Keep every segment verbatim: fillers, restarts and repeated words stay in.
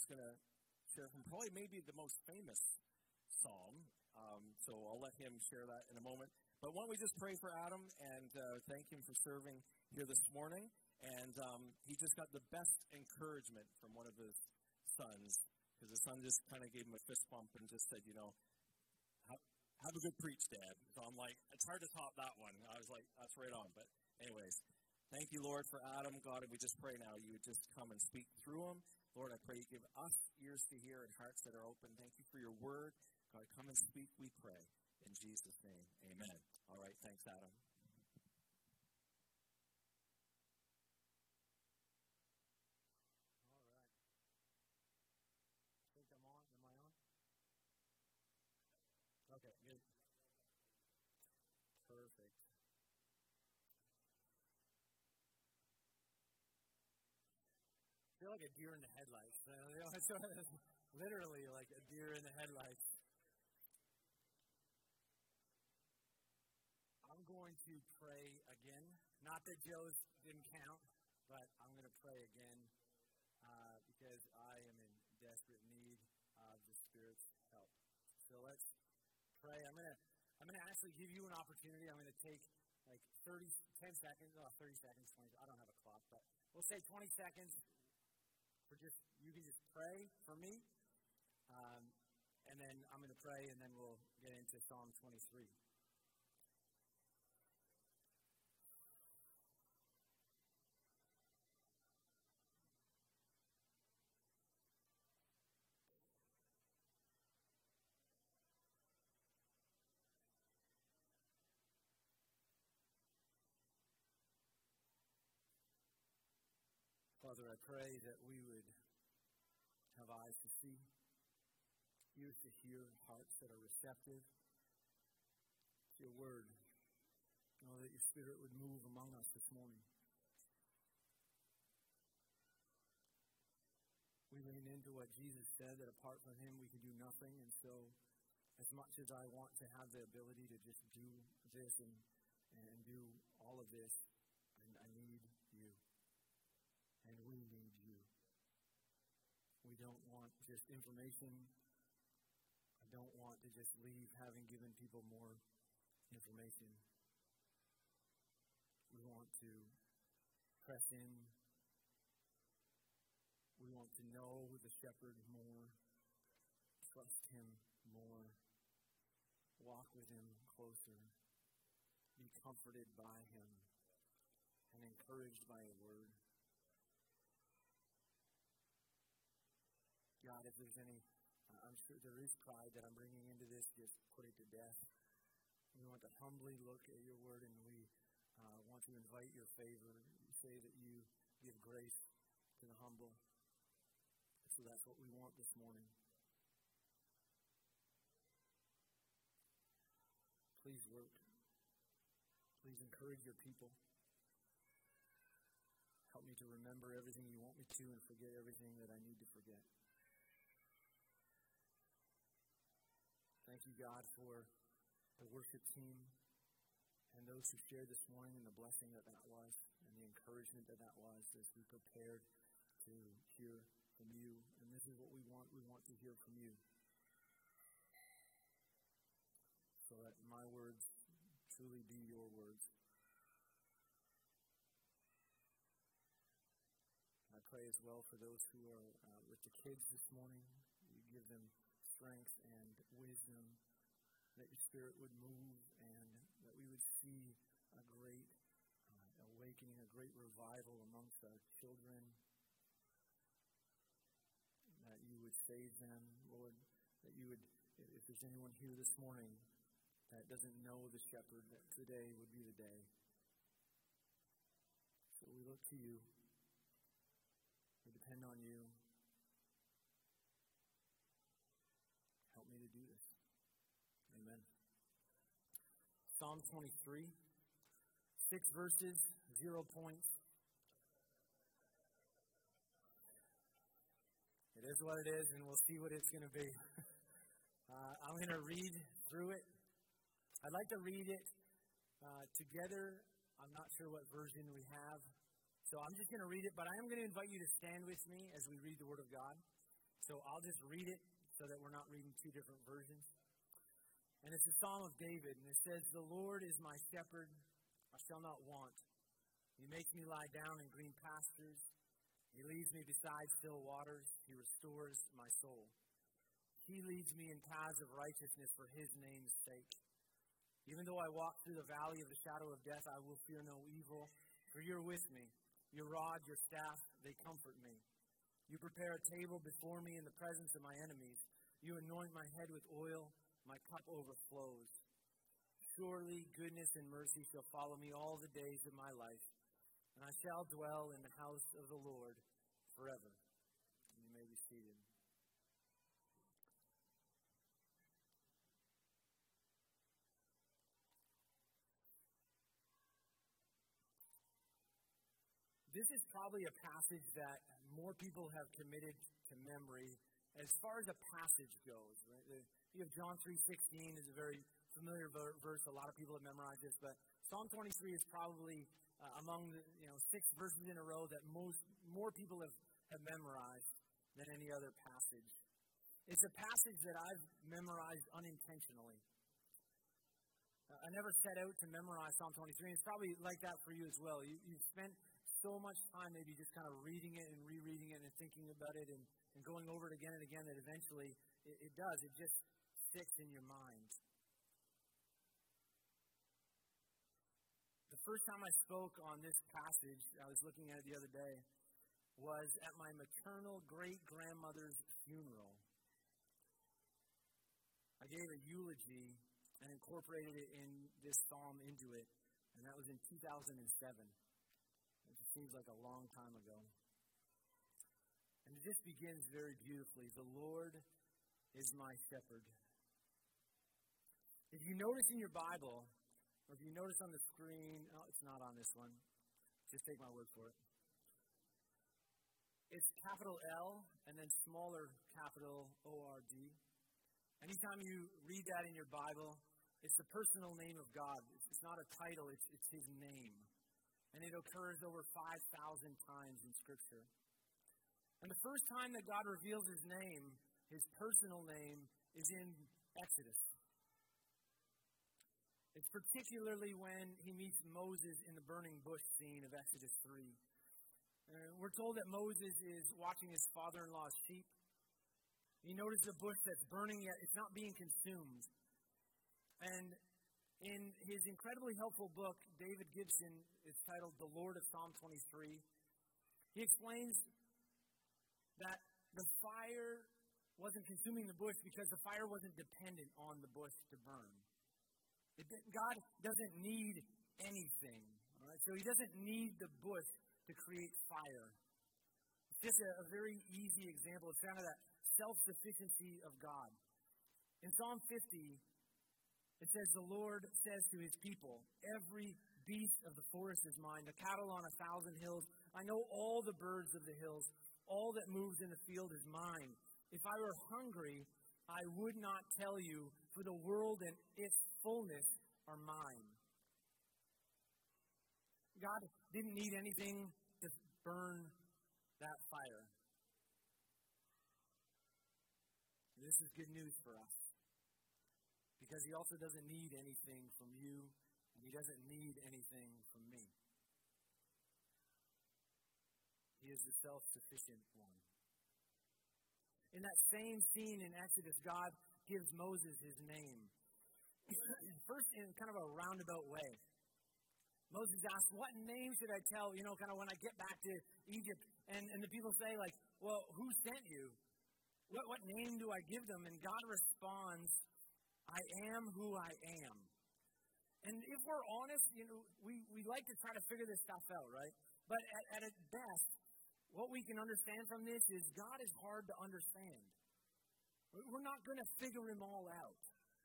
going to share from probably maybe the most famous psalm. Um, so I'll let him share that in a moment. But why don't we just pray for Adam and uh, thank him for serving here this morning. And um, he just got the best encouragement from one of his sons, because his son just kind of gave him a fist bump and just said, you know, have, have a good preach, Dad. So I'm like, it's hard to top that one. I was like, that's right on. But anyways, thank you, Lord, for Adam. God, and we just pray now you would just come and speak through him. Lord, I pray you give us ears to hear and hearts that are open. Thank you for your word. God, come and speak, we pray. In Jesus' name, amen. All right, thanks, Adam. Okay, good. Perfect. I feel like a deer in the headlights. You know, it's literally like a deer in the headlights. I'm going to pray again. Not that Joe's didn't count, but I'm going to pray again uh, because I am in desperate need of the Spirit's help. So let's pray. I'm gonna I'm gonna actually give you an opportunity. I'm gonna take like thirty, ten seconds, oh, thirty seconds, twenty. I don't have a clock, but we'll say twenty seconds for just you can just pray for me, um, and then I'm gonna pray, and then we'll get into Psalm twenty-three. Father, I pray that we would have eyes to see, ears to hear, hearts that are receptive to your word. Know that your Spirit would move among us this morning. We lean into what Jesus said, that apart from him we can do nothing. And so as much as I want to have the ability to just do this and, and do all of this, I, I need you. And we need you. We don't want just information. I don't want to just leave having given people more information. We want to press in. We want to know the shepherd more, trust him more, walk with him closer, be comforted by him, and encouraged by a word. God, if there's any, uh, I'm sure there is pride that I'm bringing into this, just put it to death. We want to humbly look at your word, and we uh, want to invite your favor. You say that you give grace to the humble. So that's what we want this morning. Please work. Please encourage your people. Help me to remember everything you want me to and forget everything that I need to forget. Thank you, God, for the worship team and those who shared this morning and the blessing that that was and the encouragement that that was as we prepared to hear from you. And this is what we want. We want to hear from you. So that my words truly be your words. I pray as well for those who are uh, with the kids this morning. You give them strength and wisdom, that your Spirit would move and that we would see a great uh, awakening, a great revival amongst our children, that you would save them, Lord, that you would, if there's anyone here this morning that doesn't know the shepherd, that today would be the day. So we look to you. We depend on you. Help me to do this. Amen. Psalm twenty-three, six verses, zero points. It is what it is, and we'll see what it's going to be. uh, I'm going to read through it. I'd like to read it uh, together. I'm not sure what version we have, so I'm just going to read it, but I am going to invite you to stand with me as we read the Word of God. So I'll just read it so that we're not reading two different versions. And it's a Psalm of David, and it says, "The Lord is my shepherd, I shall not want. He makes me lie down in green pastures. He leads me beside still waters. He restores my soul. He leads me in paths of righteousness for his name's sake. Even though I walk through the valley of the shadow of death, I will fear no evil, for you're with me. Your rod, your staff, they comfort me. You prepare a table before me in the presence of my enemies. You anoint my head with oil. My cup overflows. Surely goodness and mercy shall follow me all the days of my life, and I shall dwell in the house of the Lord forever." And you may be seated. This is probably a passage that more people have committed to memory as far as a passage goes. Right? You have John three sixteen is a very familiar verse. A lot of people have memorized this, but Psalm twenty-three is probably uh, among the you know six verses in a row that most more people have, have memorized than any other passage. It's a passage that I've memorized unintentionally. Uh, I never set out to memorize Psalm twenty-three, and it's probably like that for you as well. You, you've spent so much time maybe just kind of reading it and rereading it and thinking about it and, and going over it again and again that eventually it, it does. It just sticks in your mind. The first time I spoke on this passage, I was looking at it the other day, was at my maternal great-grandmother's funeral. I gave a eulogy and incorporated it in this psalm into it, and that was in two thousand seven. It seems like a long time ago. And it just begins very beautifully. "The Lord is my shepherd." If you notice in your Bible, or if you notice on the screen, oh, it's not on this one. Just take my word for it. It's capital L and then smaller capital O R D. Anytime you read that in your Bible, it's the personal name of God. It's, it's not a title, it's, it's his name. And it occurs over five thousand times in Scripture. And the first time that God reveals his name, his personal name, is in Exodus. It's particularly when he meets Moses in the burning bush scene of Exodus three. Uh, we're told that Moses is watching his father-in-law's sheep. He notices a bush that's burning, yet it's not being consumed. And in his incredibly helpful book, David Gibson, it's titled The Lord of Psalm twenty-three, he explains that the fire wasn't consuming the bush because the fire wasn't dependent on the bush to burn. It, God doesn't need anything. All right? So he doesn't need the bush to create fire. It's just a, a very easy example. It's kind of that self-sufficiency of God. In Psalm fifty, it says, "The Lord says to his people, every beast of the forest is mine, the cattle on a thousand hills. I know all the birds of the hills. All that moves in the field is mine. If I were hungry, I would not tell you, for the world and its fullness are mine." God didn't need anything to burn that fire. This is good news for us. Because he also doesn't need anything from you, and he doesn't need anything from me. He is the self-sufficient one. In that same scene in Exodus, God gives Moses his name. First, in kind of a roundabout way. Moses asks, "What name should I tell, you know, kind of when I get back to Egypt?" And, and the people say, like, "Well, who sent you? What, what name do I give them?" And God responds, "I am who I am." And if we're honest, you know, we, we like to try to figure this stuff out, right? But at, at its best, what we can understand from this is God is hard to understand. We're not going to figure him all out.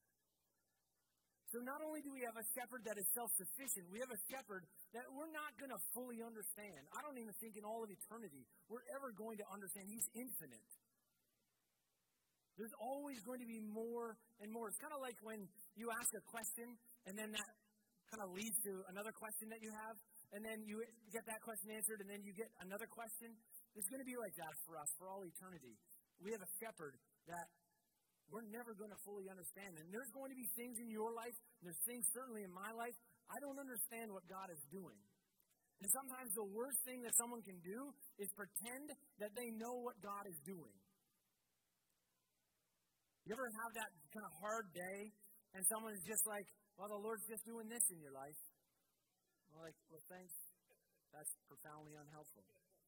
So not only do we have a shepherd that is self-sufficient, we have a shepherd that we're not going to fully understand. I don't even think in all of eternity we're ever going to understand. He's infinite. There's always going to be more and more. It's kind of like when you ask a question and then that kind of leads to another question that you have, and then you get that question answered, and then you get another question. It's going to be like that for us for all eternity. we have a shepherd that we're never going to fully understand. And there's going to be things in your life, and there's things certainly in my life, I don't understand what God is doing. And sometimes the worst thing that someone can do is pretend that they know what God is doing. You ever have that kind of hard day, and someone is just like, well, the Lord's just doing this in your life. Well, like, well, thanks. That's profoundly unhelpful.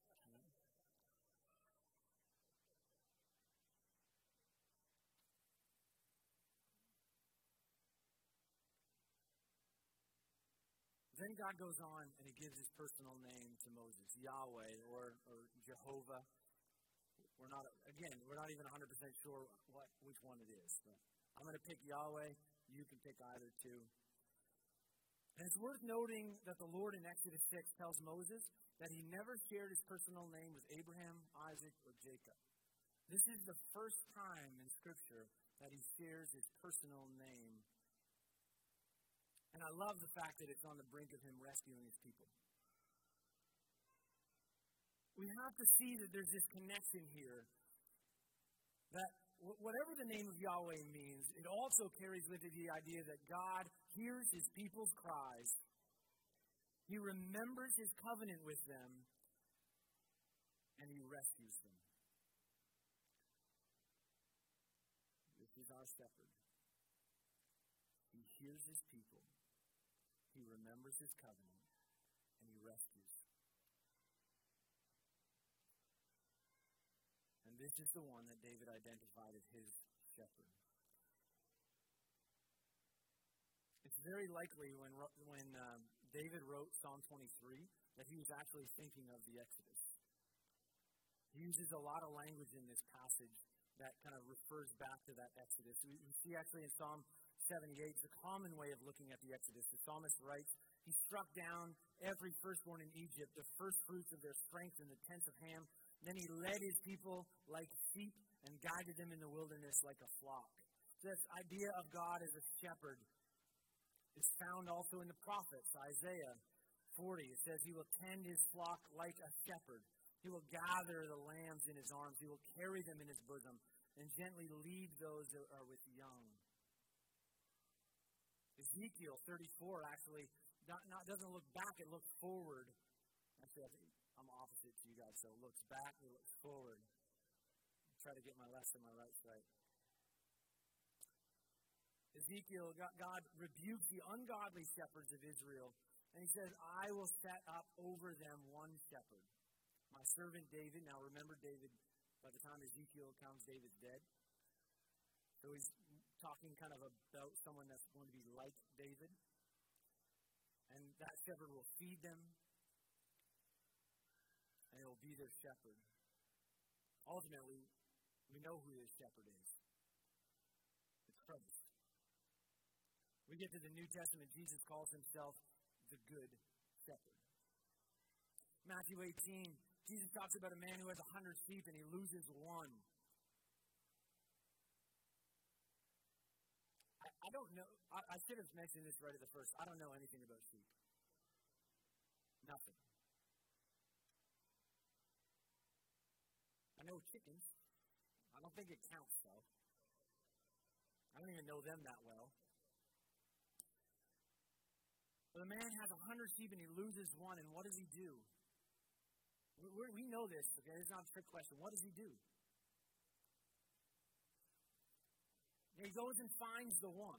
Then God goes on and he gives his personal name to Moses, Yahweh or, or Jehovah. We're not, again, we're not even one hundred percent sure what which one it is. But I'm going to pick Yahweh. You can pick either two. And it's worth noting that the Lord in Exodus six tells Moses that he never shared his personal name with Abraham, Isaac, or Jacob. This is the first time in Scripture that he shares his personal name. And I love the fact that it's on the brink of him rescuing his people. We have to see that there's this connection here. That whatever the name of Yahweh means, it also carries with it the idea that God hears his people's cries. He remembers his covenant with them. And he rescues them. This is our shepherd. He hears his people. He remembers his covenant, and he rescues. And this is the one that David identified as his shepherd. It's very likely when, when um, David wrote Psalm twenty-three that he was actually thinking of the Exodus. He uses a lot of language in this passage that kind of refers back to that Exodus. We, we see actually in Psalm seventy-eight, it's a common way of looking at the Exodus. The psalmist writes, he struck down every firstborn in Egypt, the first fruits of their strength in the tents of Ham. Then he led his people like sheep and guided them in the wilderness like a flock. So this idea of God as a shepherd is found also in the prophets. Isaiah forty, it says, he will tend his flock like a shepherd. He will gather the lambs in his arms. He will carry them in his bosom and gently lead those that are with young. Ezekiel thirty-four actually not, not, doesn't look back, it looks forward. Actually, I think I'm opposite to you guys, so it looks back, it looks forward. I'll try to get my left and my right right. Ezekiel, God rebukes the ungodly shepherds of Israel, and he says, I will set up over them one shepherd, my servant David. Now remember, David, by the time Ezekiel comes, David's dead. So he's talking kind of about someone that's going to be like David. And that shepherd will feed them. And he will be their shepherd. Ultimately, we know who this shepherd is. It's Christ. We get to the New Testament, Jesus calls himself the Good Shepherd. Matthew eighteen, Jesus talks about a man who has a hundred sheep and he loses one. I don't know. I, I should have mentioned this right at the first. I don't know anything about sheep. Nothing. I know chickens. I don't think it counts, though. I don't even know them that well. But the man has a hundred sheep and he loses one, and what does he do? We're, we know this, okay? It's not a trick question. What does he do? He goes and finds the one.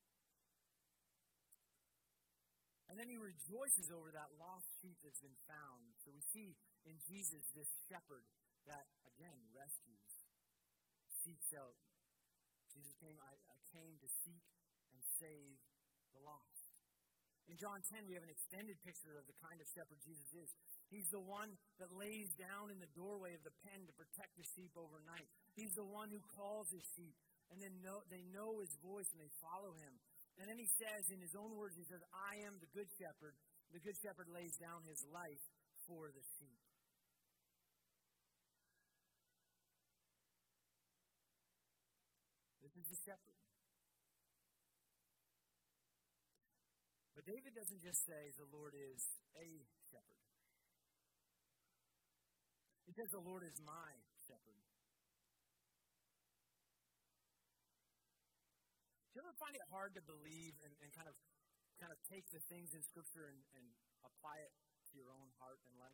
And then he rejoices over that lost sheep that's been found. So we see in Jesus this shepherd that, again, rescues, seeks out. Jesus came, I, I came to seek and save the lost. In John ten, we have an extended picture of the kind of shepherd Jesus is. He's the one that lays down in the doorway of the pen to protect the sheep overnight. He's the one who calls his sheep. And then know, they know his voice and they follow him. And then he says, in his own words, he says, I am the good shepherd. The good shepherd lays down his life for the sheep. This is the shepherd. But David doesn't just say the Lord is a shepherd. He says the Lord is my shepherd. Do you ever find it hard to believe and, and kind of kind of take the things in Scripture and, and apply it to your own heart and life?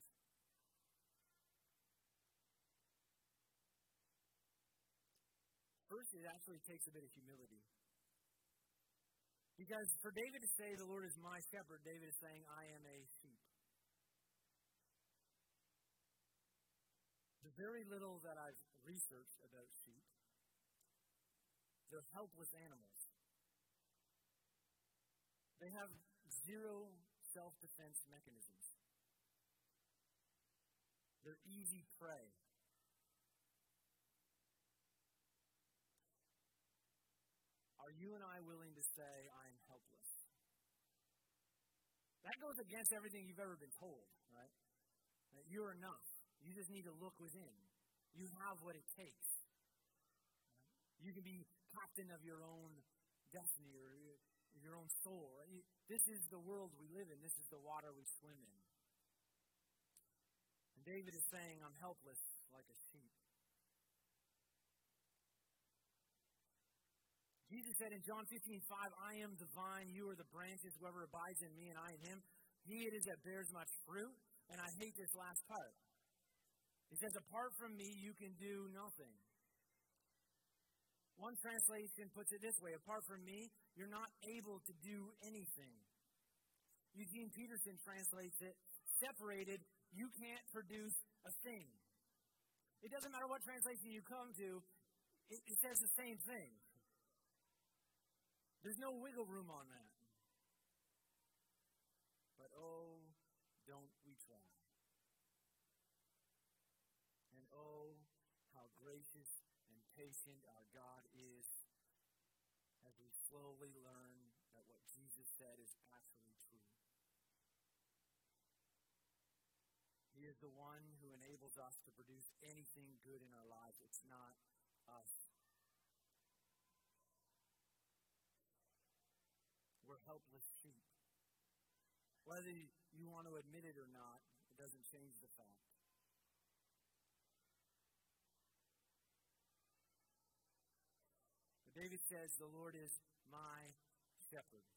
First, it actually takes a bit of humility. Because for David to say, the Lord is my shepherd, David is saying, I am a sheep. The very little that I've researched about sheep, they're helpless animals. They have zero self-defense mechanisms. They're easy prey. Are you and I willing to say, I'm helpless? That goes against everything you've ever been told, right? That you're enough. You just need to look within. You have what it takes. You can be captain of your own destiny or your own soul. Right? This is the world we live in. This is the water we swim in. And David is saying, I'm helpless like a sheep. Jesus said in John fifteen five, I am the vine, you are the branches, whoever abides in me and I in him, he it is that bears much fruit. And I hate this last part. He says, apart from me, you can do nothing. One translation puts it this way, apart from me, you're not able to do anything. Eugene Peterson translates it, separated, you can't produce a thing. It doesn't matter what translation you come to, it, it says the same thing. There's no wiggle room on that. But oh, don't we try. And oh, how gracious and patient our God is as we slowly learn that what Jesus said is actually true. He is the one who enables us to produce anything good in our lives. It's not us. We're helpless sheep. Whether you want to admit it or not, it doesn't change the fact. But David says, the Lord is my shepherd.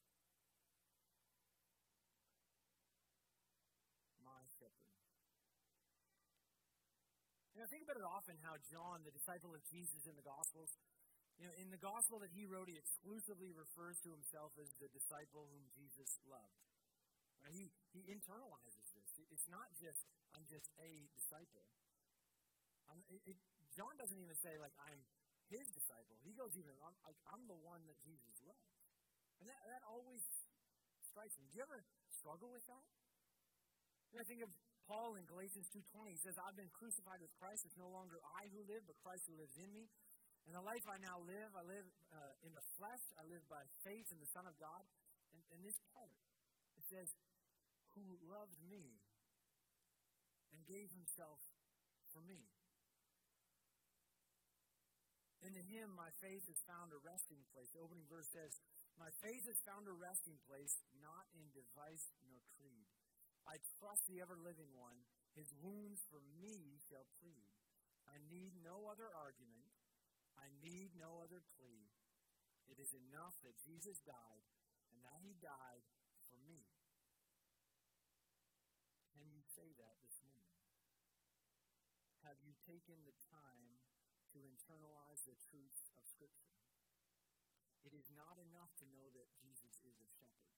My shepherd. You know, think about it often how John, the disciple of Jesus in the Gospels, you know, in the gospel that he wrote, he exclusively refers to himself as the disciple whom Jesus loved. Right? He, he internalizes this. It's not just, I'm just a disciple. I'm, it, it, John doesn't even say, like, I'm his disciple. He goes even, I'm, like, I'm the one that Jesus loves. And that, that always strikes me. Do you ever struggle with that? You know, I think of Paul in Galatians two twenty. He says, I've been crucified with Christ. It's no longer I who live, but Christ who lives in me. And the life I now live, I live uh, in the flesh. I live by faith in the Son of God. And, and this part, it says, who loved me and gave himself for me. In him, my faith has found a resting place. The opening verse says, my faith has found a resting place, not in device nor creed. I trust the ever-living one. His wounds for me shall plead. I need no other argument. I need no other plea. It is enough that Jesus died and that he died for me. Can you say that this morning? Have you taken the time to internalize the truths of Scripture? It is not enough to know that Jesus is a shepherd.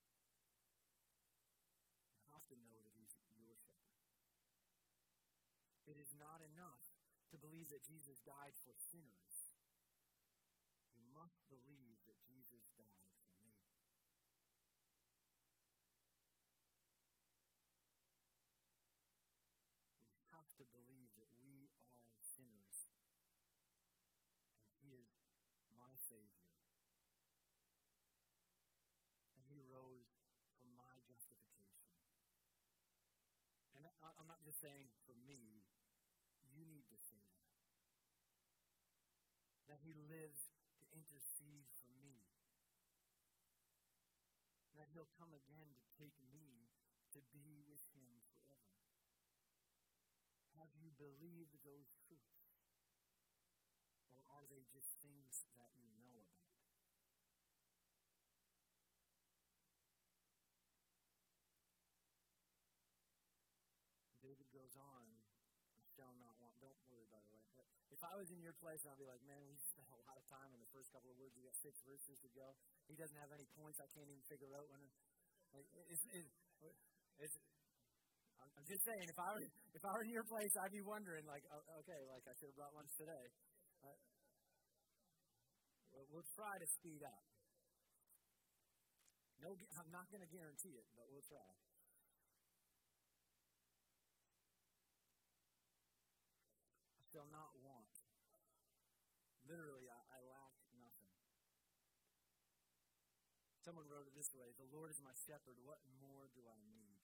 You have to know that he's your shepherd. It is not enough to believe that Jesus died for sinners. You must believe that Jesus died for me. We have to believe that we are sinners. And he is my Savior. And he rose for my justification. And I'm not just saying for me. You need to say that. That he lives to intercede for me. That he'll come again to take me to be with him forever. Have you believed those truths? Or are they just things that you know about? goes on, I shall not want. Don't worry, by the way. But if I was in your place, I'd be like, man, we spent a lot of time in the first couple of words. We got six verses to go. He doesn't have any points. I can't even figure out when. Like, it's, it's, it's, I'm just saying, if I were if I were in your place, I'd be wondering, like, okay, like I should have brought lunch today. Uh, we'll, we'll try to speed up. No, I'm not going to guarantee it, but we'll try. I shall not want. Literally, I, I lack nothing. Someone wrote it this way: the Lord is my shepherd, what more do I need?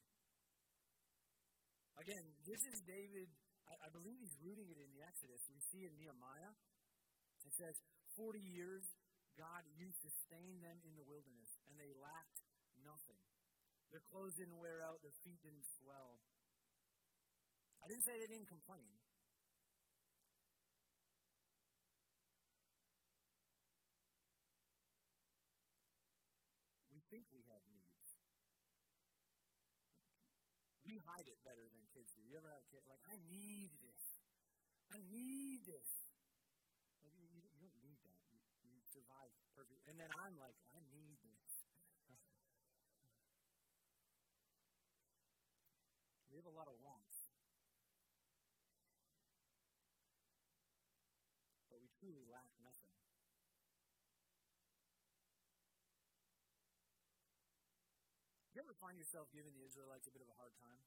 Again, this is David, I, I believe he's rooting it in the Exodus. We see in Nehemiah, it says, forty years, God, you sustained them in the wilderness, and they lacked nothing. Their clothes didn't wear out, their feet didn't swell. I didn't say they didn't complain. We think we have needs. We hide it better than kids do. You ever have a kid like, I need this. I need this. Like, you, you, you don't need that. You, you survive perfectly. And then I'm like, I need this. We have a lot of wants. But we truly lack nothing. You ever find yourself giving the Israelites a bit of a hard time?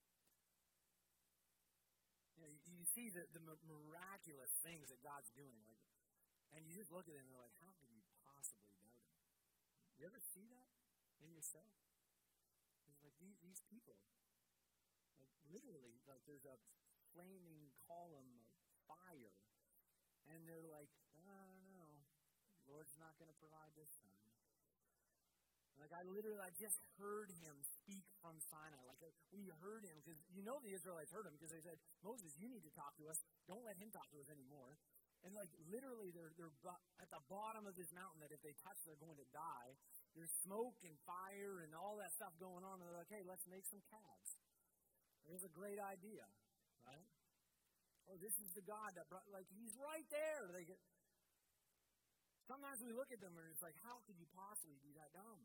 You know, you, you see the, the miraculous things that God's doing, like, and you just look at it and they're like, how could you possibly doubt Him? You ever see that in yourself? It's like these, these people, like literally, like there's a flaming column of fire, and they're like, I don't know, Lord's not going to provide this time. Like, I literally, I just heard him speak from Sinai. Like, we heard him, because you know the Israelites heard him, because they said, Moses, you need to talk to us. Don't let him talk to us anymore. And, like, literally, they're, they're at the bottom of this mountain that if they touch, they're going to die. There's smoke and fire and all that stuff going on. And they're like, hey, let's make some calves. There's a great idea, right? Oh, this is the God that brought, like, he's right there. They get, sometimes we look at them and it's like, how could you possibly be that dumb?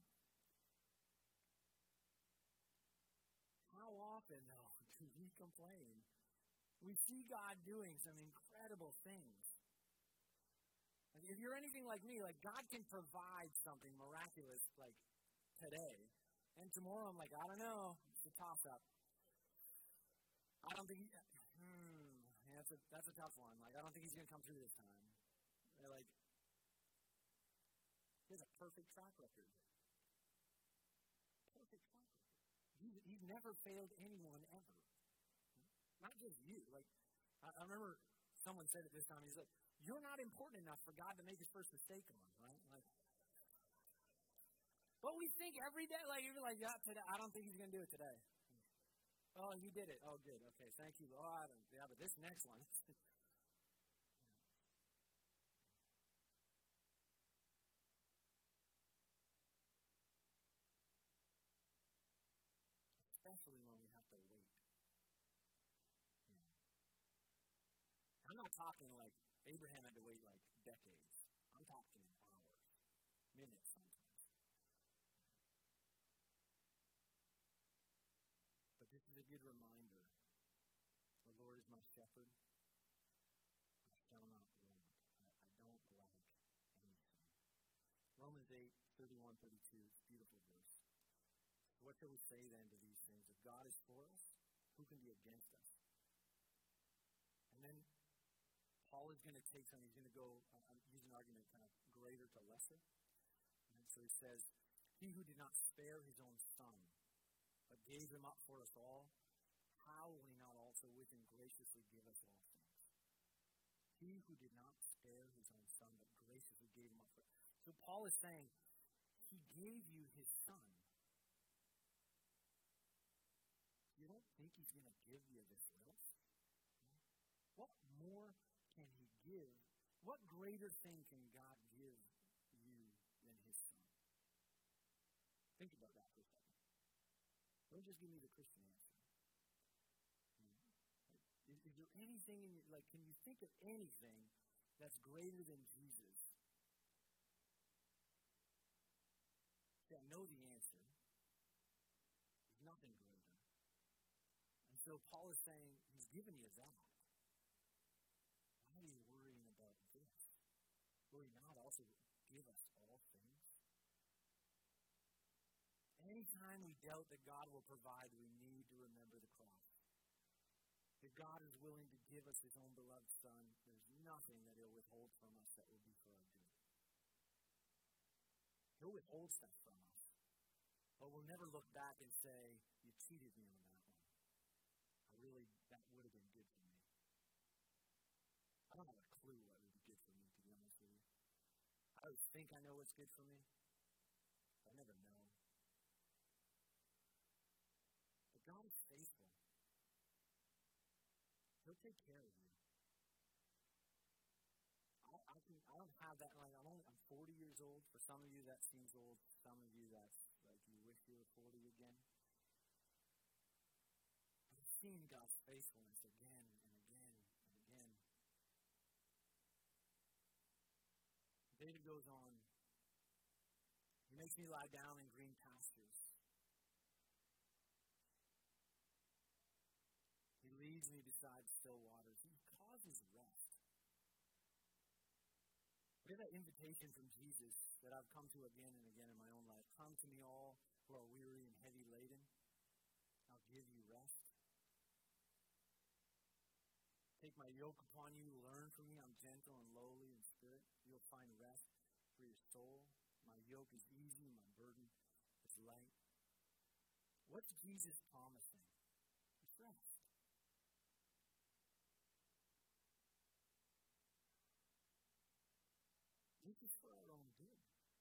How often, though, do we complain? We see God doing some incredible things. Like, if you're anything like me, like, God can provide something miraculous, like, today. And tomorrow I'm like, I don't know. It's a toss-up. I don't think, he, hmm, yeah, that's, a, that's a tough one. Like, I don't think he's going to come through this time. They're like, he has a perfect track record. Perfect track record. He's, he's never failed anyone ever. Not just you. Like, I, I remember someone said it this time. He's like, you're not important enough for God to make his first mistake on, right? Like, but we think every day, like, you're like, yeah, today, I don't think he's going to do it today. Oh, he did it. Oh, good. Okay, thank you, Lord. Yeah, but this next one. Especially when we have to wait. Yeah. I'm not talking like Abraham had to wait like decades. I'm talking hours, minutes sometimes. But this is a good reminder. The Lord is my shepherd. I shall not want. I, I don't lack anything. Romans eight, thirty-one, thirty-two, beautiful verse. What shall we say then to these things? If God is for us, who can be against us? And then Paul is going to take some, he's going to go, uh, use an argument kind of greater to lesser. And so he says, he who did not spare his own son, but gave him up for us all, how will he not also with him graciously give us all things? He who did not spare his own son, but graciously gave him up for us. So Paul is saying, he gave you his son. You don't think he's going to give you this little? What more can he give? What greater thing can God give you than his son? Think about that for a second. Don't just give me the Christian answer. there anything in your, like, can you think of anything that's greater than Jesus? See, I know the answer. There's nothing greater. And so Paul is saying, he's given you that. Why are you worrying about this? Will he not also give us all things? Anytime we doubt that God will provide, we need to remember the cross. If God is willing to give us his own beloved Son, there's nothing that he'll withhold from us that will be for our good. He'll withhold stuff from us, but we'll never look back and say, you cheated me on that one. I really, that would have been good for me. I don't have a clue what would be good for me, to be honest with you. I always think I know what's good for me. I never know. But God is faithful. He'll take care of you. I, I, can, I don't have that. Like I'm only I'm forty years old. For some of you, that seems old. For some of you, that's like you wish you were forty again. I've seen God's faithfulness again and again and again. David goes on. He makes me lie down in green pastures. He leads me beside still waters. He causes rest. We have that invitation from Jesus that I've come to again and again in my own life. Come to me all who are weary and heavy laden. I'll give you rest. Take my yoke upon you, learn from me. I'm gentle and lowly in spirit. You'll find rest for your soul. My yoke is easy, my burden is light. What's Jesus promising? It's rest. This is for our own good.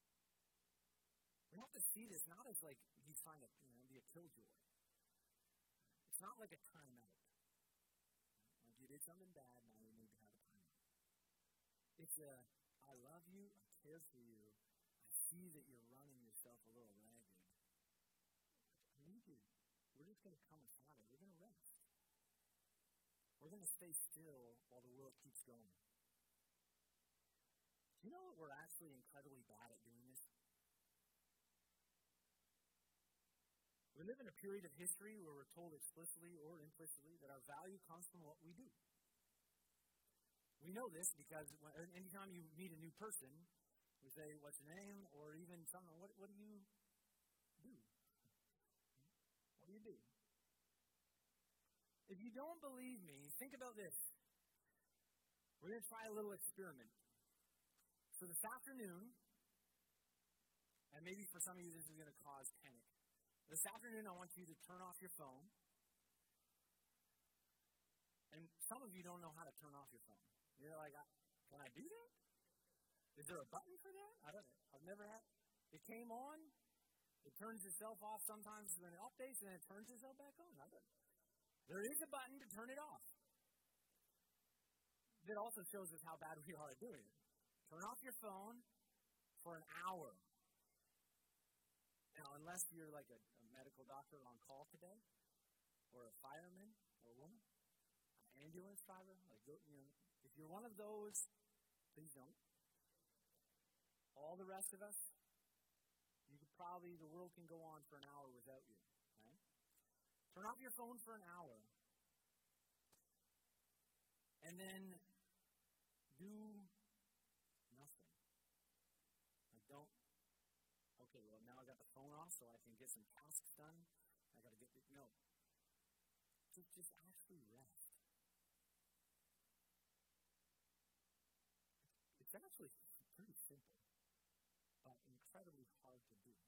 We have to see this not as like he's trying to, you know, be a killjoy. It's not like a timeout. Like you did something bad, now you need to have a timeout. It's a, I love you, I care for you, I see that you're running yourself a little ragged. I need you. We're just going to come aside. We're going to rest. We're going to stay still while the world keeps going. Do you know that we're actually incredibly bad at doing this? We live in a period of history where we're told explicitly or implicitly that our value comes from what we do. We know this because when, anytime you meet a new person, we say, what's your name? Or even something, what, what do you do? What do you do? If you don't believe me, think about this. We're going to try a little experiment. So this afternoon, and maybe for some of you this is going to cause panic. This afternoon I want you to turn off your phone. And some of you don't know how to turn off your phone. You're like, can I do that? Is there a button for that? I don't know. I've never had. It came on. It turns itself off sometimes when it updates, and then it turns itself back on. I don't know. There is a button to turn it off. That also shows us how bad we are at doing it. Turn off your phone for an hour. Now, unless you're like a, a medical doctor on call today, or a fireman, or a woman, an ambulance driver, like you know, if you're one of those, please don't. All the rest of us, you could probably, the world can go on for an hour without you. Right? Turn off your phone for an hour, and then do nothing. Like don't. Okay, well now I got the phone off, so I can get some tasks done. I got to get the, no. Just just actually rest. It's actually pretty simple, but incredibly hard to do.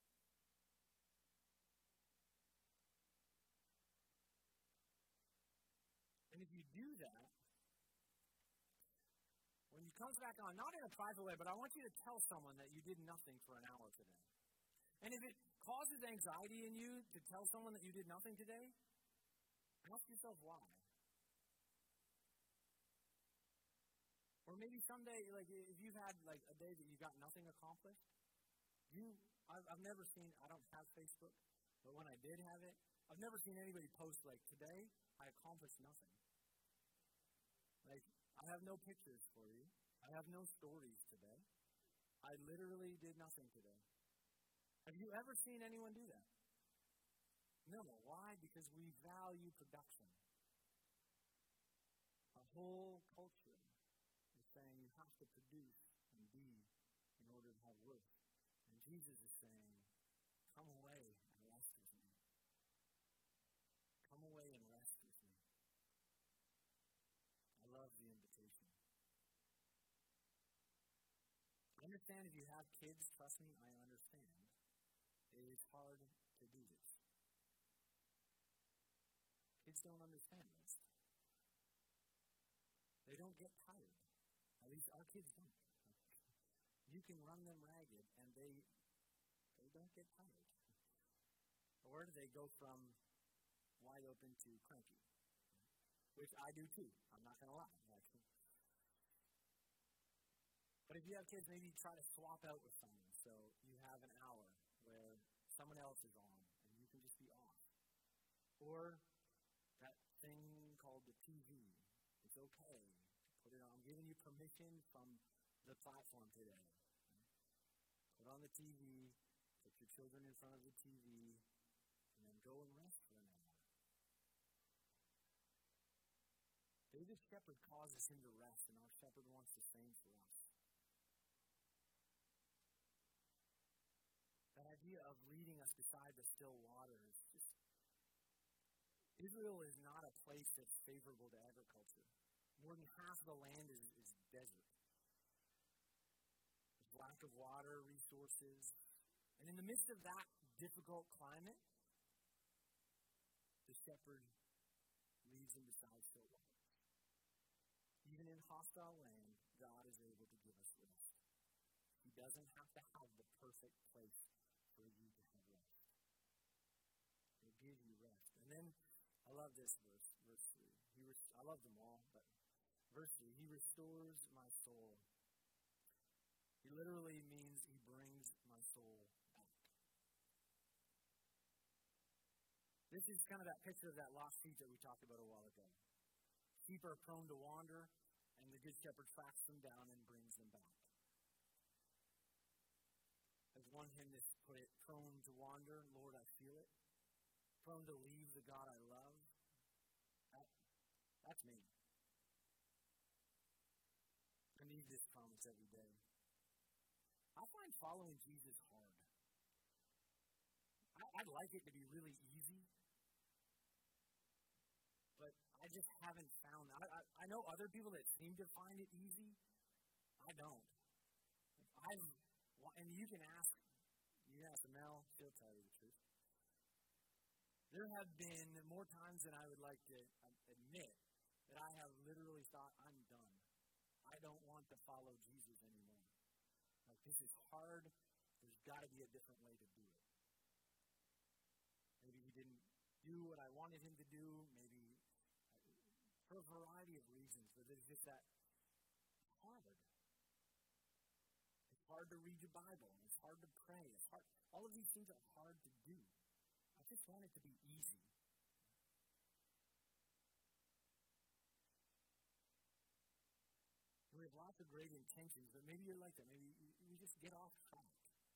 And if you do that, when you comes back on, not in a prideful way, but I want you to tell someone that you did nothing for an hour today. And if it causes anxiety in you to tell someone that you did nothing today, ask yourself why. Or maybe someday, like if you've had like a day that you got nothing accomplished, you, I've, I've never seen, I don't have Facebook, but when I did have it, I've never seen anybody post like, today I accomplished nothing. Like, I have no pictures for you. I have no stories today. I literally did nothing today. Have you ever seen anyone do that? No. Why? Because we value production. Our whole culture is saying you have to produce and be in order to have worth. And Jesus is saying, come away and rest with me. Come away and rest with me. I love the invitation. I understand if you have kids, trust me, I understand. It is hard to do this. Kids don't understand this. They don't get tired. At least our kids don't. You can run them ragged, and they they don't get tired. Or they go from wide open to cranky, which I do too. I'm not going to lie. But if you have kids, maybe try to swap out with someone. So you have an hour where someone else is on, and you can just be off. Or that thing called the T V. It's okay to put it on. I'm giving you permission from the platform today. Put on the T V, put your children in front of the T V, and then go and rest for an hour. David's shepherd causes him to rest, and our shepherd wants the same for us. That idea of leading us beside the still water is just, Israel is not a place that's favorable to agriculture. More than half of the land is, is desert. There's lack of water, resources. And in the midst of that difficult climate, the shepherd leads them beside still water. Even in hostile land, God is able to give us rest. He doesn't have to have the perfect place for you to have rest. He'll give you rest. And then, I love this verse, verse three. He res- I love them all, but verse three, he restores my soul. He literally means he brings my soul back. This is kind of that picture of that lost sheep that we talked about a while ago. Sheep are prone to wander, and the good shepherd tracks them down and brings them back. As one hymnist put it, prone to wander, Lord, I feel it. Prone to leave the God I love. That, that's me. I need this promise every day. I find following Jesus hard. I, I'd like it to be really easy, but I just haven't found that. I, I, I know other people that seem to find it easy. I don't. I've And you can ask, you can ask Mel, she'll tell you the truth. There have been more times than I would like to admit that I have literally thought, I'm done. I don't want to follow Jesus anymore. Like, this is hard. There's got to be a different way to do it. Maybe he didn't do what I wanted him to do. Maybe for a variety of reasons. But there's just that hard. It's hard to read your Bible. It's hard to pray. It's hard. All of these things are hard to do. I just want it to be easy. We have lots of great intentions, but maybe you're like that. Maybe we just get off track.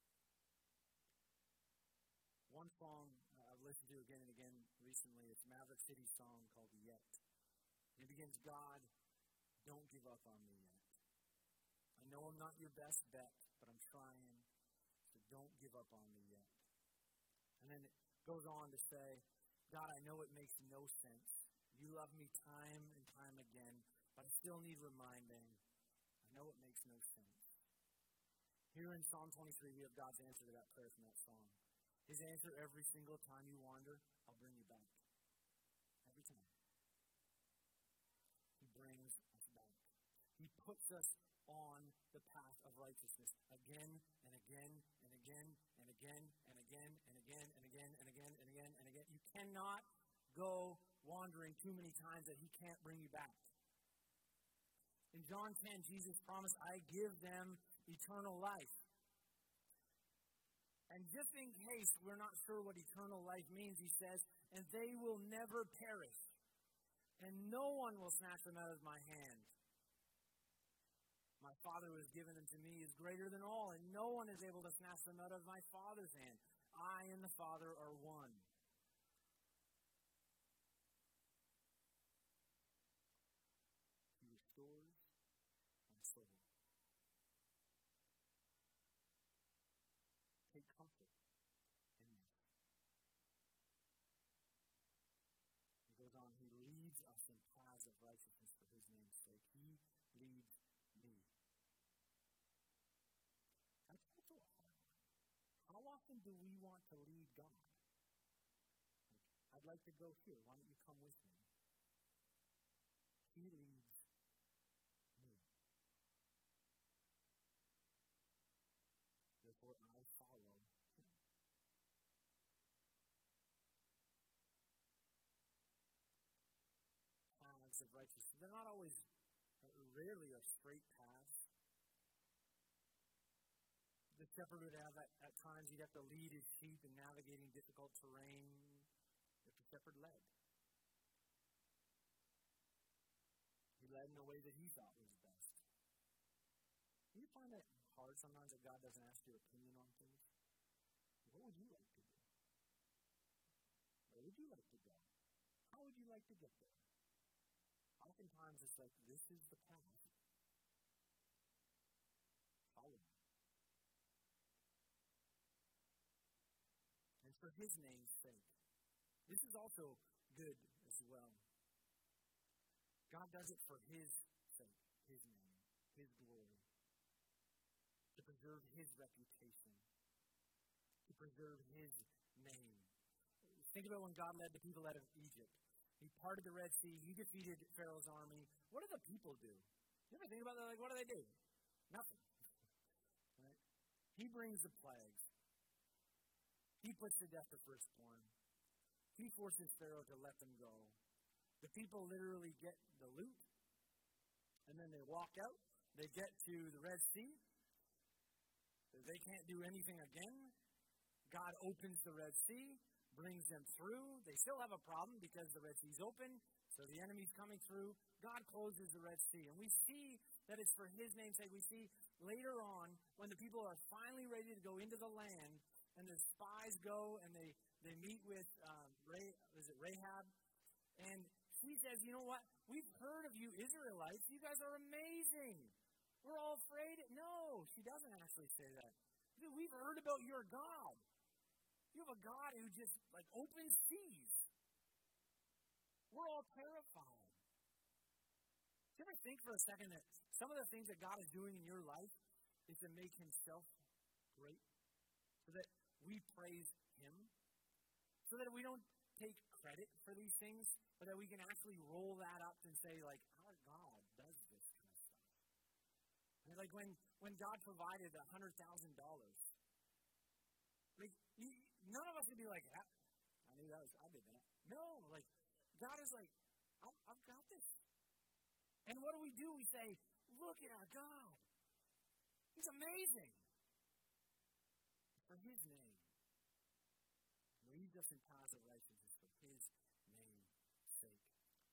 One song I've listened to again and again recently, it's Maverick City's song called Yet. It begins, God, don't give up on me yet. I know I'm not your best bet, but I'm trying, so don't give up on me yet. And then it goes on to say, God, I know it makes no sense. You love me time and time again, but I still need reminding. I know it makes no sense. Here in Psalm twenty-three, we have God's answer to that prayer from that song. His answer every single time you wander, I'll bring you back. Every time. He brings us back. He puts us on the path of righteousness again and again and again and again and again and again and again and again and again and again. You cannot go wandering too many times that he can't bring you back. In John ten, Jesus promised, I give them eternal life. And just in case we're not sure what eternal life means, he says, and they will never perish. and no one will snatch them out of my hand. My Father who has given them to me is greater than all, and no one is able to snatch them out of my Father's hand. I and the Father are one. He restores my soul. Take comfort in this. He goes on, he leads us in paths of righteousness for his name's sake. He leads me. That's also a hard one. How often do we want to lead God? Like, I'd like to go here. Why don't you come with me? He leads me. Therefore, I follow him. Paths of righteousness. They're not always, rarely are straight paths. The shepherd would have, at, at times, he'd have to lead his sheep in navigating difficult terrain that the shepherd led. He led in a way that he thought was best. Do you find that hard sometimes that God doesn't ask your opinion on things? What would you like to do? Where would you like to go? How would you like to get there? Oftentimes it's like, this is the path. Follow me. And for his name's sake. This is also good as well. God does it for his sake, his name, his glory. To preserve his reputation. To preserve his name. Think about when God led the people out of Egypt. He parted the Red Sea. He defeated Pharaoh's army. What do the people do? You ever think about that? Like, what do they do? Nothing. Right? He brings the plagues. He puts to death the firstborn. He forces Pharaoh to let them go. The people literally get the loot, and then they walk out. They get to the Red Sea. They can't do anything again. God opens the Red Sea, brings them through. They still have a problem because the Red Sea's open, so the enemy's coming through. God closes the Red Sea. And we see that it's for his name's sake. We see later on, when the people are finally ready to go into the land, and the spies go and they, they meet with um, Ray, is it Rahab? And she says, you know what? We've heard of you Israelites. You guys are amazing. We're all afraid. No, she doesn't actually say that. Dude, we've heard about your God. You have a God who just, like, opens seas. We're all terrified. Do you ever think for a second that some of the things that God is doing in your life is to make himself great? So that we praise him? So that we don't take credit for these things, but that we can actually roll that up and say, like, our God does this kind of stuff. And like when, when God provided one hundred thousand dollars, like, you, none of us would be like, ah, I knew that was, I did that. No, like, God is like, I've, I've got this. And what do we do? We say, look at our God. He's amazing. For his name. Leads us in paths of righteousness for his name's sake.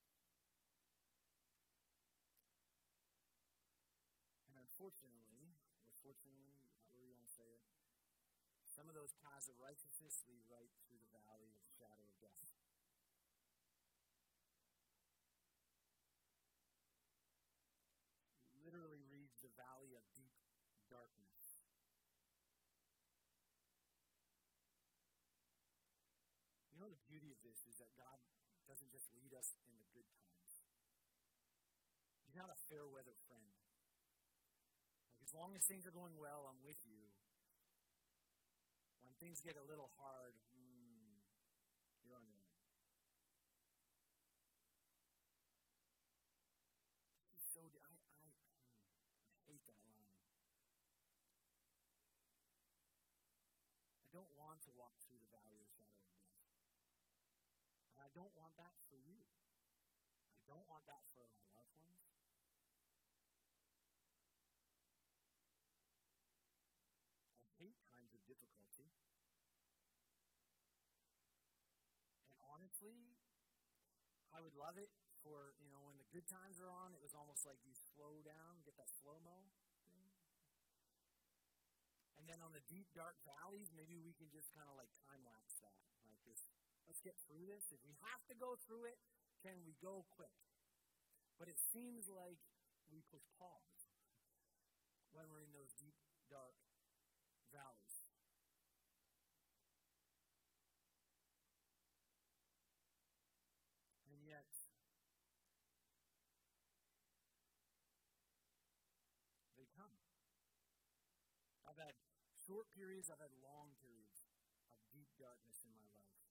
And unfortunately, or fortunately, however you want to say it, some of those paths of righteousness lead right through the valley of the shadow of death. It literally reads the valley of deep darkness. You know, the beauty of this is that God doesn't just lead us in the good times. He's not a fair weather friend. Like, as long as things are going well, I'm with you. When things get a little hard, mm, you're on your own. He's so, I, I, I hate that line. I don't want to walk through the valley of the shadow of death. And I don't want that for you. I don't want that for my loved ones. I hate times of difficulty. And honestly, I would love it for, you know, when the good times are on, it was almost like you slow down, get that slow-mo thing. And then on the deep, dark valleys, maybe we can just kind of like time-lapse that. Like this, let's get through this. If we have to go through it, can we go quick? But it seems like we push pause when we're in those deep, dark valleys. And yet, they come. I've had short periods, I've had long periods of deep darkness in my life.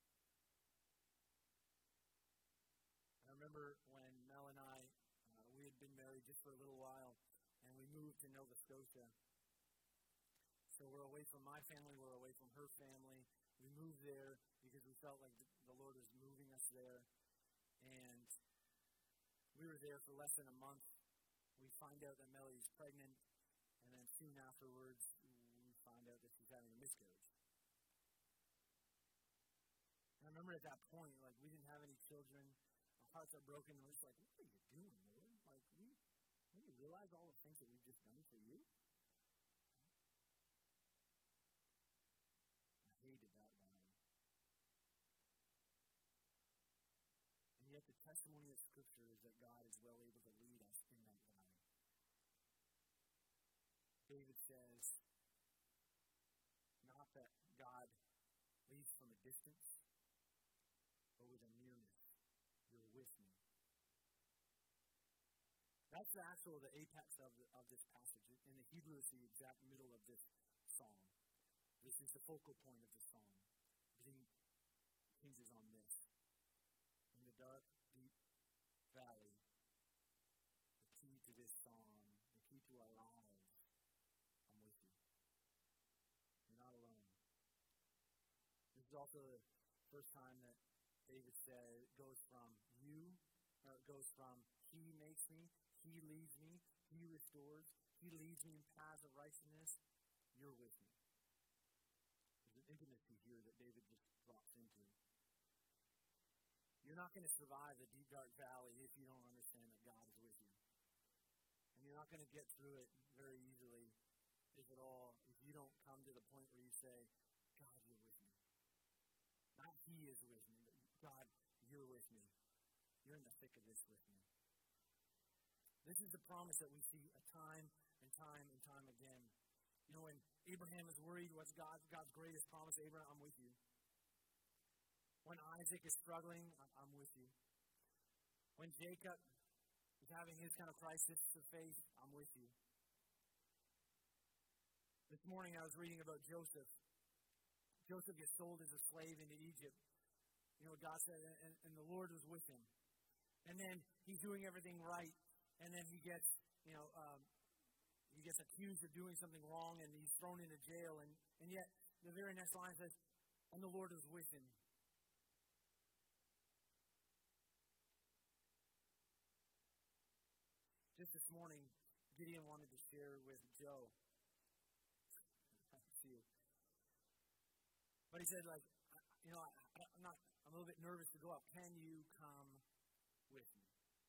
I remember when Mel and I, uh, we had been married just for a little while, and we moved to Nova Scotia. So we're away from my family, we're away from her family. We moved there because we felt like the Lord was moving us there. And we were there for less than a month. We find out that Mellie's pregnant, and then soon afterwards, we find out that she's having a miscarriage. And I remember at that point, like, we didn't have any children. Our hearts are broken. We're just like, what are you doing, Lord? Like, we, do you realize all the things that we've just done for you? I hated that valley. And yet the testimony of Scripture is that God is well able to lead us in that valley. David says, not that God leads from a distance, but with a nearness. You're with me. That's the actual, the apex of, the, of this passage. In the Hebrew, it's the exact middle of this psalm. This is the focal point of the psalm. Everything hinges on this. In the dark, deep valley, the key to this psalm, the key to our lives, I'm with you. You're not alone. This is also the first time that David said, goes from you, or it goes from he makes me, he leads me, he restores, he leads me in paths of righteousness, you're with me. There's an intimacy here that David just drops into. You're not going to survive the deep, dark valley if you don't understand that God is with you. And you're not going to get through it very easily, if at all, if you don't come to the point where you say, God, you're with me. Not he is with me, but God, you're with me. You're in the thick of this with me. This is the promise that we see a time and time and time again. You know, when Abraham is worried, what's God, God's greatest promise? Abraham, I'm with you. When Isaac is struggling, I'm with you. When Jacob is having his kind of crisis of faith, I'm with you. This morning I was reading about Joseph. Joseph gets sold as a slave into Egypt. You know what God said? And, and the Lord was with him. And then he's doing everything right. And then he gets, you know, um, he gets accused of doing something wrong, and he's thrown into jail. And, and yet, the very next line says, and the Lord was with him. Just this morning, Gideon wanted to share with Joe. See you. But he said, like, you know, I, I'm not, I'm a little bit nervous to go up. Can you come with me?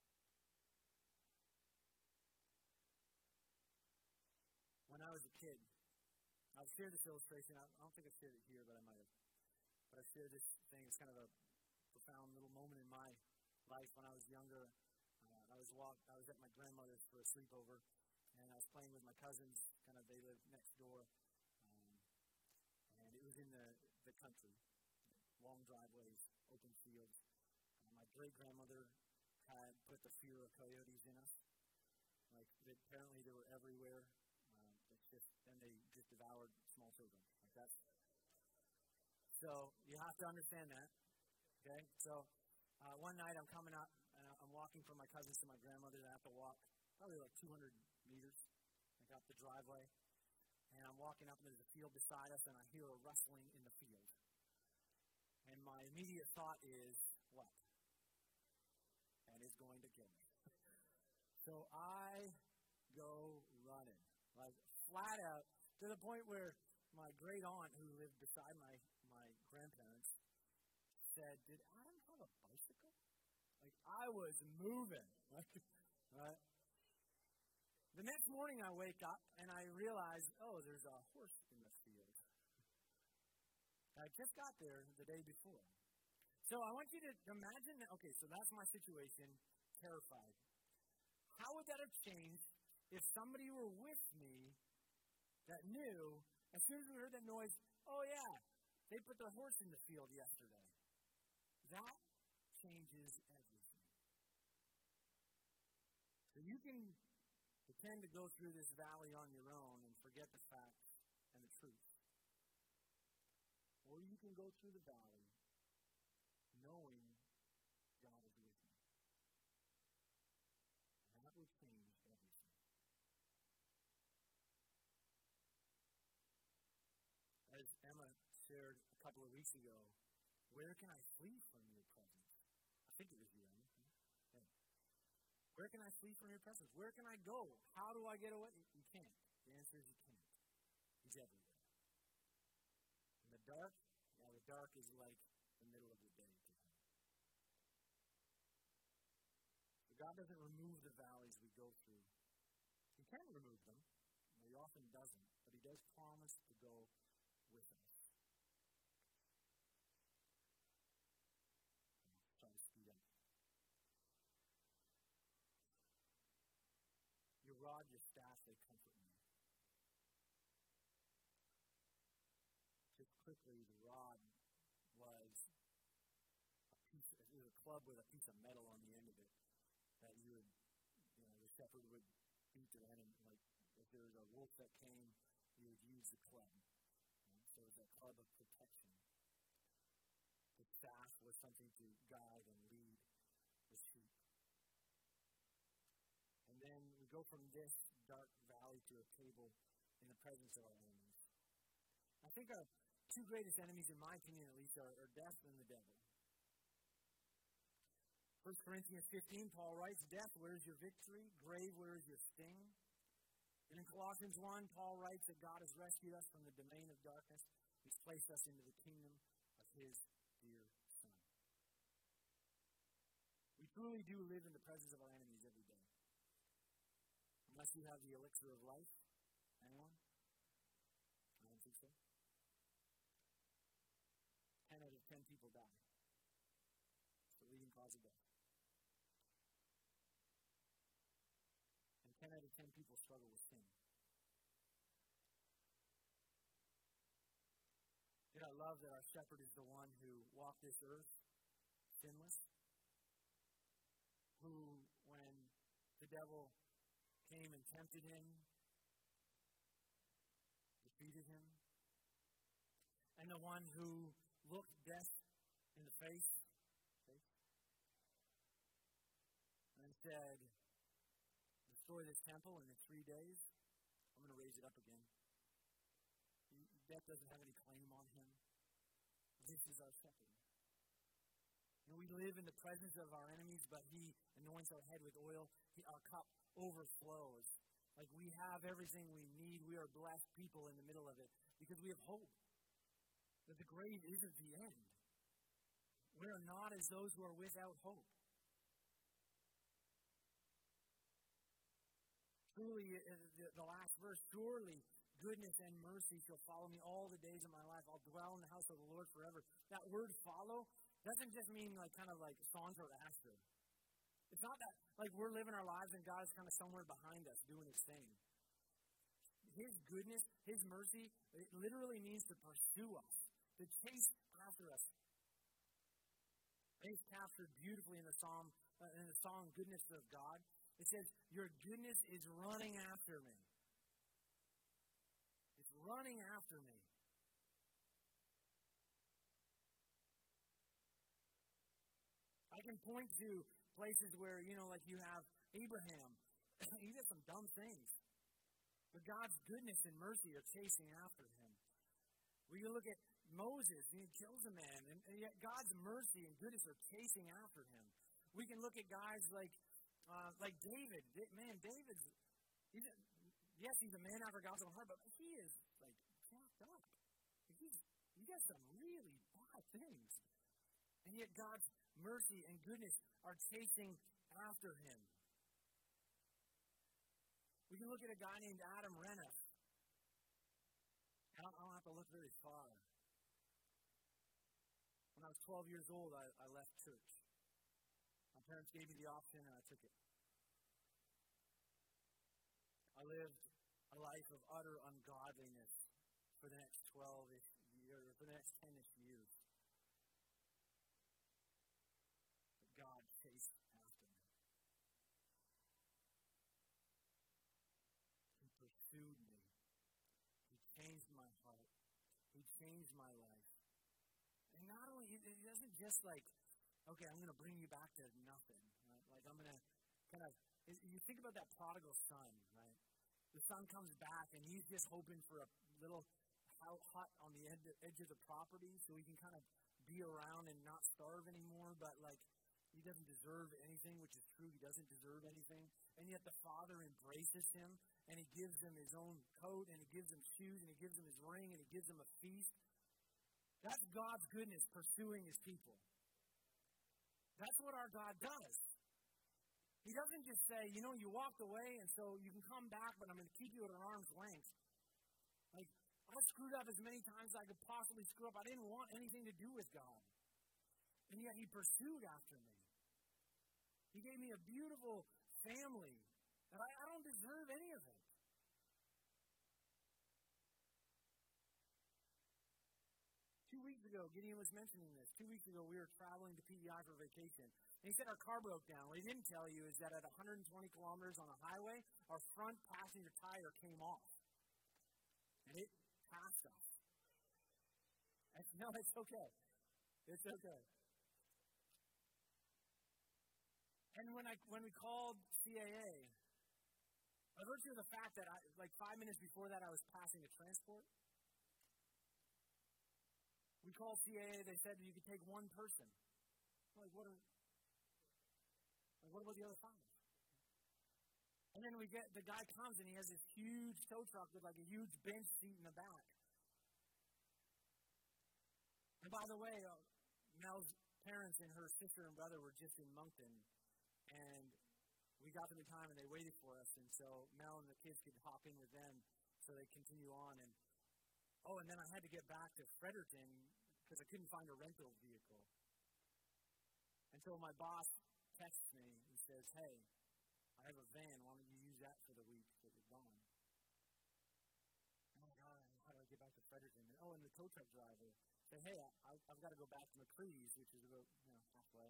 When I was a kid, I've shared this illustration. I don't think I've shared it here, but I might have. But I've shared this thing. It's kind of a profound little moment in my life when I was younger. Uh, I was walk. I was at my grandmother's for a sleepover, and I was playing with my cousins. Kind of, they lived next door, um, and it was in the the country, long driveways, open fields. Uh, my great grandmother had put the fear of coyotes in us. Like, they, apparently they were everywhere. It's just, and they just devoured small children. Like that's. So you have to understand that. Okay? So uh, one night I'm coming up, and I'm walking from my cousins to my grandmother's. I have to walk probably like two hundred meters, like up the driveway. And I'm walking up, and there's a field beside us, and I hear a rustling in the field. And my immediate thought is, what? And it's going to kill me. So I go running. Like, flat out, to the point where my great aunt, who lived beside my, my grandparents, said, did Adam have a bicycle? Like, I was moving. Right? The next morning I wake up and I realize, oh, there's a horse in the field. I just got there the day before. So I want you to imagine, that, okay, so that's my situation, terrified. How would that have changed if somebody were with me that knew, as soon as we heard that noise, oh yeah, they put their horse in the field yesterday. That changes everything. So you can pretend to go through this valley on your own and forget the facts and the truth. Or you can go through the valley knowing God is with you. And that will change everything. As Emma shared a couple of weeks ago, where can I flee from your presence? I think it was you, Emma. Yeah. Where can I flee from your presence? Where can I go? How do I get away? You can't. The answer is you can't. He's everywhere. In the dark, yeah, the dark is like the middle of the day to him. But God doesn't remove the valleys we go through. He can remove them, but he often doesn't. But he does promise to go with us. I'll try to speed up. Your rod, your staff, they comfort me. Just quickly, the rod was a piece, it was a club with a piece of metal on the end of it that you would, you know, the shepherd would beat the enemy. Like if there was a wolf that came, you would use the club. Right? So it was a club of protection. The staff was something to guide and lead the sheep. And then we go from this dark valley to a table in the presence of our enemies. I think our two greatest enemies, in my opinion at least, are, are death and the devil. First Corinthians fifteen, Paul writes, "Death, where is your victory? Grave, where is your sting?" And in Colossians one, Paul writes that God has rescued us from the domain of darkness. He's placed us into the kingdom of his dear Son. We truly do live in the presence of our enemies every day. Unless you have the elixir of life. Anyone? I don't think so. Ten out of ten people die. It's the leading cause of death. And ten out of ten people struggle with sin. Yet I love that our shepherd is the one who walked this earth sinless. Who, when the devil came and tempted him, defeated him. And the one who looked death in the face, face and said, "Destroy this temple, and in three days, I'm going to raise it up again." Death doesn't have any claim on him. This is our shepherd. And we live in the presence of our enemies, but he anoints our head with oil. He, our cup overflows. Like we have everything we need. We are blessed people in the middle of it because we have hope. That the grave isn't the end. We are not as those who are without hope. Truly, the last verse, "Surely goodness and mercy shall follow me all the days of my life. I'll dwell in the house of the Lord forever." That word "follow" doesn't just mean like kind of like saunter after. It's not that like we're living our lives and God is kind of somewhere behind us doing his thing. His goodness, his mercy, it literally means to pursue us, to chase after us. It's captured beautifully in the psalm, uh, in the song "Goodness of God." It says, "Your goodness is running after me." It's running after me. I can point to places where, you know, like you have Abraham. He did some dumb things. But God's goodness and mercy are chasing after him. We can look at Moses, and he kills a man, and, and yet God's mercy and goodness are chasing after him. We can look at guys like uh, like David. Man, David's, he's a, yes, he's a man after God's own heart, but he is like jacked up. He's, he does some really bad things. And yet God's mercy, and goodness are chasing after him. We can look at a guy named Adam Reniff. I don't, I don't have to look very far. When I was twelve years old, I, I left church. My parents gave me the option, and I took it. I lived a life of utter ungodliness for the next twelve-ish years, for the next ten-ish years. But God chased after me. He pursued me. He changed my heart. He changed my life. And not only, it doesn't just like, okay, I'm going to bring you back to nothing. Right? Like I'm going to kind of, you think about that prodigal son, right? The son comes back and he's just hoping for a little hut on the edge of the property so he can kind of be around and not starve anymore, but like he doesn't deserve anything, which is true. He doesn't deserve anything. And yet the father embraces him and he gives him his own coat and he gives him shoes and he gives him his ring and he gives him a feast. That's God's goodness pursuing his people. That's what our God does. He doesn't just say, you know, you walked away and so you can come back, but I'm going to keep you at an arm's length. Like, I screwed up as many times as I could possibly screw up. I didn't want anything to do with God. And yet he pursued after me. He gave me a beautiful family that I, I don't deserve any of it. Two weeks ago, Gideon was mentioning this. Two weeks ago, we were traveling to P E I for vacation. And he said our car broke down. What he didn't tell you is that at one hundred twenty kilometers on a highway, our front passenger tire came off. And it passed us. And, no, it's okay. It's okay. And when I when we called C A A, by virtue of the fact that I, like five minutes before that I was passing a transport, we called C A A, they said you could take one person. I'm like, what are, like, what about the other five? And then we get, the guy comes and he has this huge tow truck with like a huge bench seat in the back. And by the way, uh, Mel's parents and her sister and brother were just in Moncton. And we got them in time and they waited for us. And so Mel and the kids could hop in with them so they continue on. And oh, and then I had to get back to Fredericton because I couldn't find a rental vehicle. And so my boss texts me and says, hey, I have a van. Why don't you use that for the week that you're gone? Oh, my God, how do I get back to Fredericton? And, oh, and the tow truck driver said, hey, I, I've got to go back to McCree's, which is about, you know, halfway.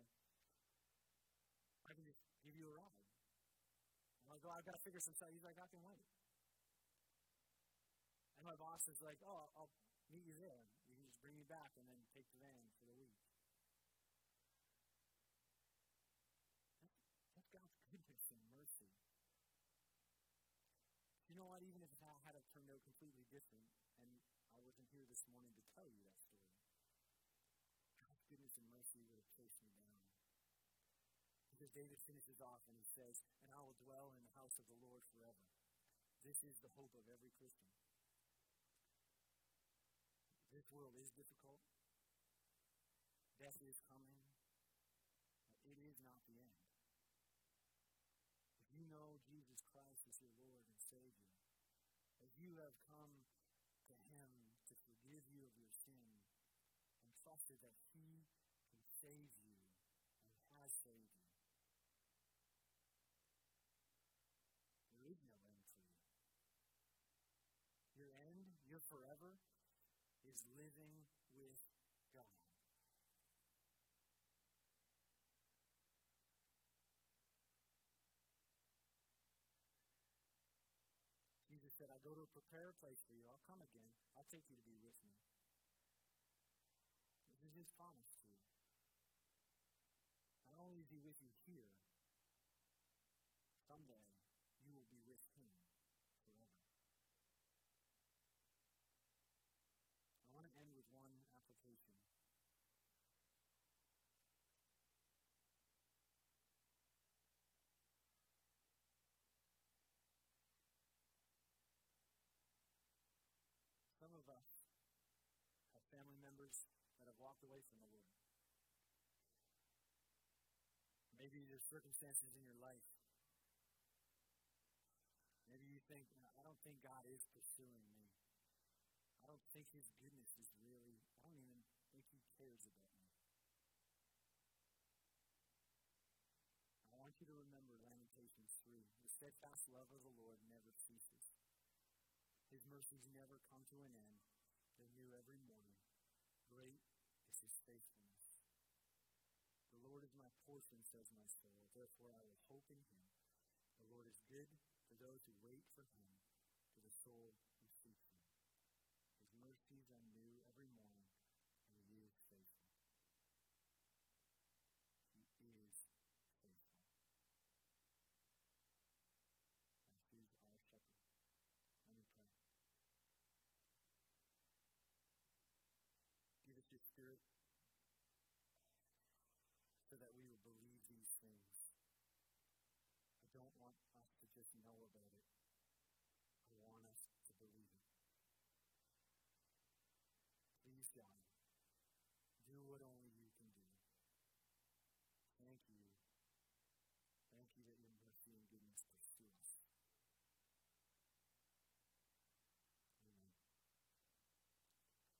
I can just give you a ride. I'm like, oh, I've got to figure some stuff. He's like, I can wait. And my boss is like, oh, I'll meet you there. You can just bring me back and then take the van for the week. That's God's goodness and mercy. You know what? Even if it had turned out completely different, and I wasn't here this morning to tell you that story, God's goodness and mercy would have chased me down. Because David finishes off and he says, and I will dwell in the house of the Lord forever. This is the hope of every Christian. This world is difficult. Death is coming. But it is not the end. If you know Jesus Christ as your Lord and Savior, if you have come to him to forgive you of your sin and trusted that he can save you and has saved you, there is no end for you. Your end, your forever, is living with God. Jesus said, I go to prepare a place for you. I'll come again. I'll take you to be with me. This is his promise to you. Not only is he with you here, someday you will be with him forever. I want to end with one application. Some of us have family members that have walked away from the Lord. Maybe there's circumstances in your life. Maybe you think, I don't think God is pursuing me. I don't think His goodness is really, I don't even think He cares about me. I want you to remember Lamentations three. The steadfast love of the Lord never ceases. His mercies never come to an end. They're new every morning. Great is His faithfulness. The Lord is my portion, says my soul. Therefore I will hope in Him. The Lord is good for those who wait for Him, to the soul who seeks Him. His mercies are new every morning, and He is faithful. He is faithful. And He's our shepherd. Let me pray. Give us your Spirit so that we will believe these things. I don't want us to just know about it.